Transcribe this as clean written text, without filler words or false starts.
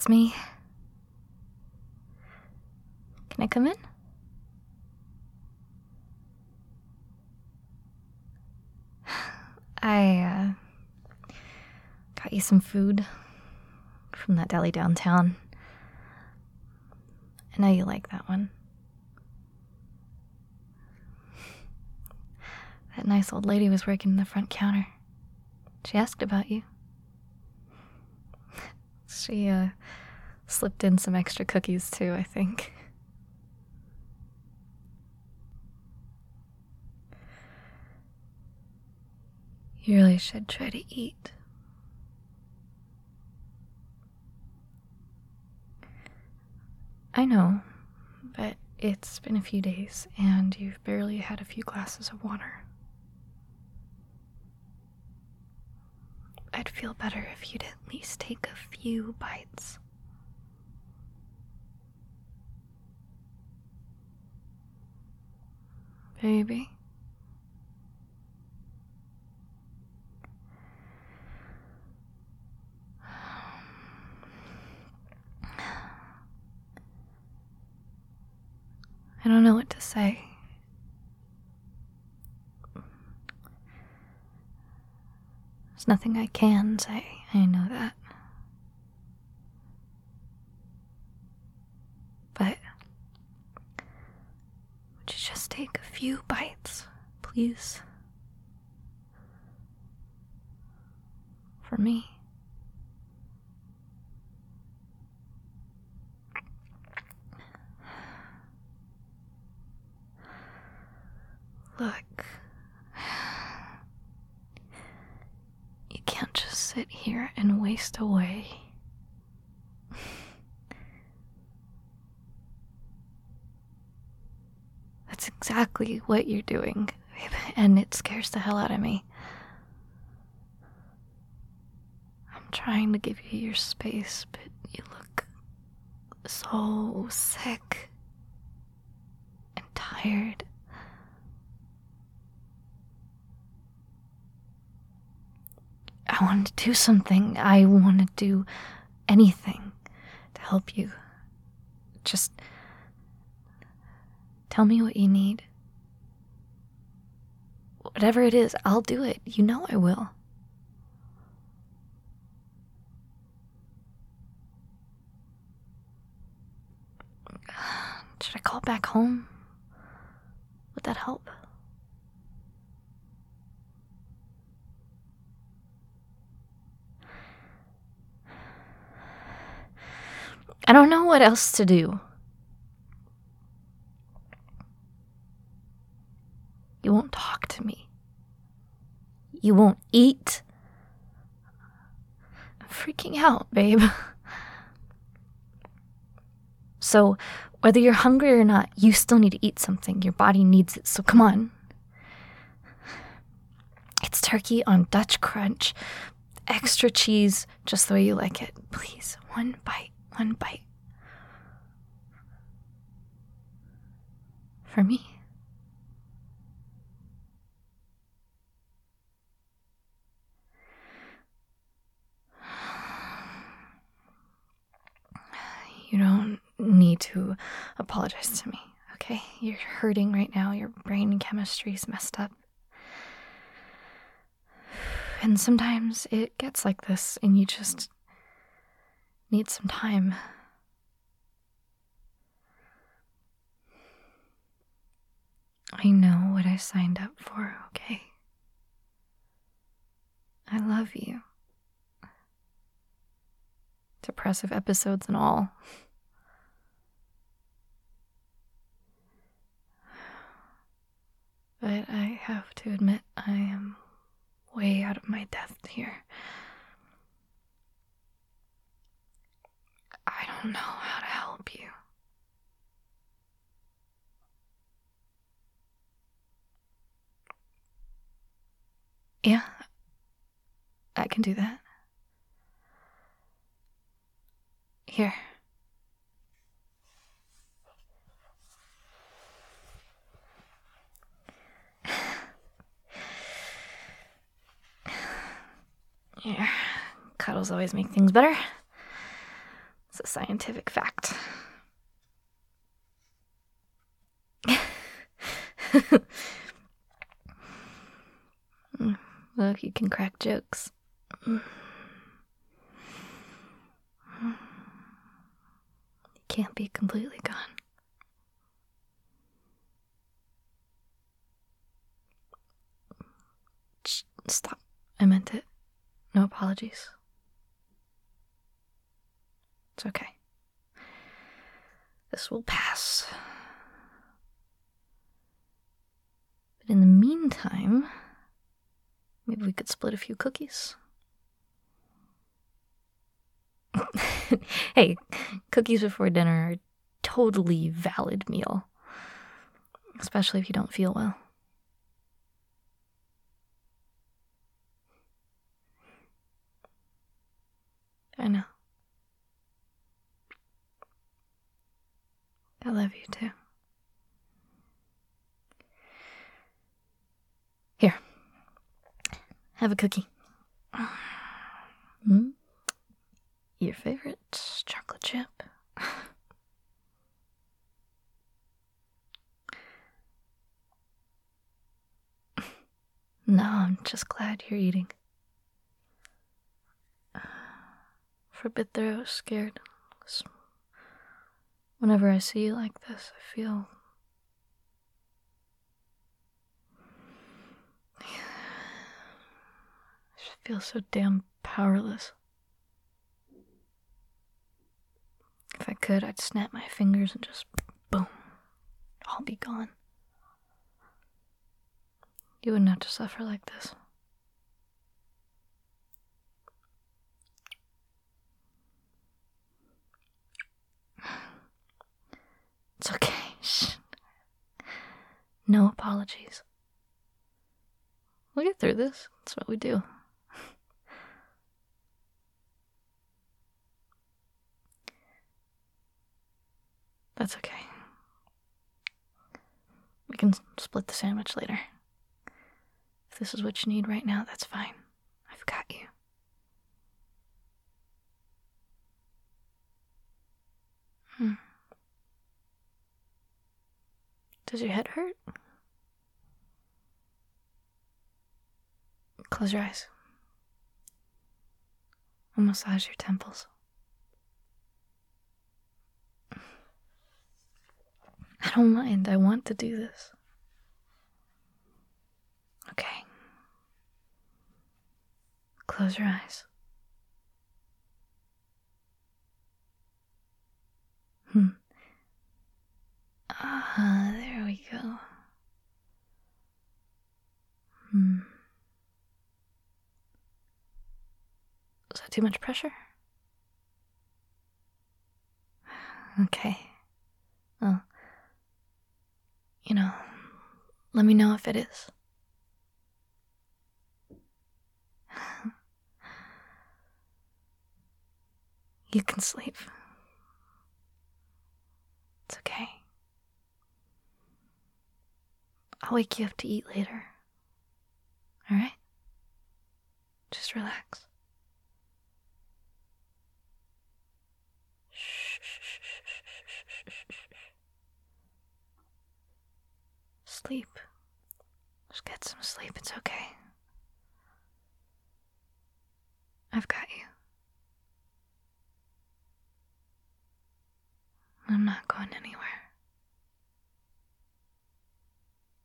It's me. Can I come in? I got you some food from that deli downtown. I know you like that one. That nice old lady was working the front counter. She asked about you. She slipped in some extra cookies too, I think. You really should try to eat. I know, but it's been a few days and you've barely had a few glasses of water. I'd feel better if you'd at least take a few bites. Baby. I don't know what to say. There's nothing I can say, I know that. But would you just take a few bites, please? For me. Look. You can't just sit here and waste away. That's exactly what you're doing, babe, and it scares the hell out of me. I'm trying to give you your space, but you look so sick and tired. I want to do something. I want to do anything to help you. Just tell me what you need. Whatever it is, I'll do it. You know I will. Should I call back home? Would that help? I don't know what else to do. You won't talk to me. You won't eat. I'm freaking out, babe. So, whether you're hungry or not, you still need to eat something. Your body needs it, so come on. It's turkey on Dutch Crunch. Extra cheese, just the way you like it. Please, one bite. One bite. For me. You don't need to apologize to me, okay? You're hurting right now. Your brain chemistry's messed up. And sometimes it gets like this and you just need some time. I know what I signed up for, okay? I love you. Depressive episodes and all. But I have to admit, I am way out of my depth here. I don't know how to help you. Yeah, I can do that. Here. Here. Cuddles always make things better. It's a scientific fact. Look, you can crack jokes. You can't be completely gone. Stop. I meant it. No apologies. It's okay. This will pass. But in the meantime, maybe we could split a few cookies. Hey, cookies before dinner are a totally valid meal. Especially if you don't feel well. I know. I love you too. Here. Have a cookie. Your favorite chocolate chip? No, I'm just glad you're eating. For a bit there, I was scared. Whenever I see you like this, I feel... I feel so damn powerless. If I could, I'd snap my fingers and just boom, all be gone. You wouldn't have to suffer like this. It's okay. Shh. No apologies. We'll get through this. That's what we do. That's okay. We can split the sandwich later. If this is what you need right now, that's fine. I've got you. Does your head hurt? Close your eyes. I'll massage your temples. I don't mind. I want to do this. Okay. Close your eyes. There we go. Is that too much pressure? Okay. Well, let me know if it is. You can sleep. It's okay. I'll wake you up to eat later. Alright? Just relax. Sleep. Just get some sleep. It's okay. I've got you. I'm not going anywhere.